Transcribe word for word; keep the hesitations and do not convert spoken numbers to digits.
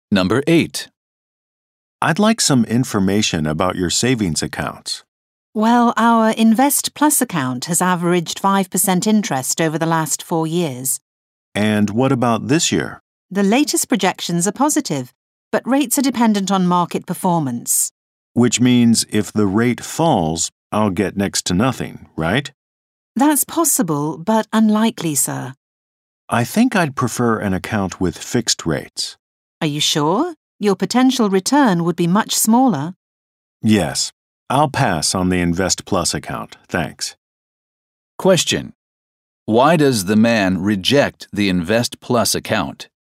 Number eight. I'd like some information about your savings accounts. Well, our Invest Plus account has averaged five percent interest over the last four years. And what about this year? The latest projections are positive, but rates are dependent on market performance. Which means if the rate falls, I'll get next to nothing, right? That's possible, but unlikely, sir. I think I'd prefer an account with fixed rates. Are you sure? Your potential return would be much smaller. Yes, I'll pass on the Invest Plus account, thanks. Question. Why does the man reject the Invest Plus account?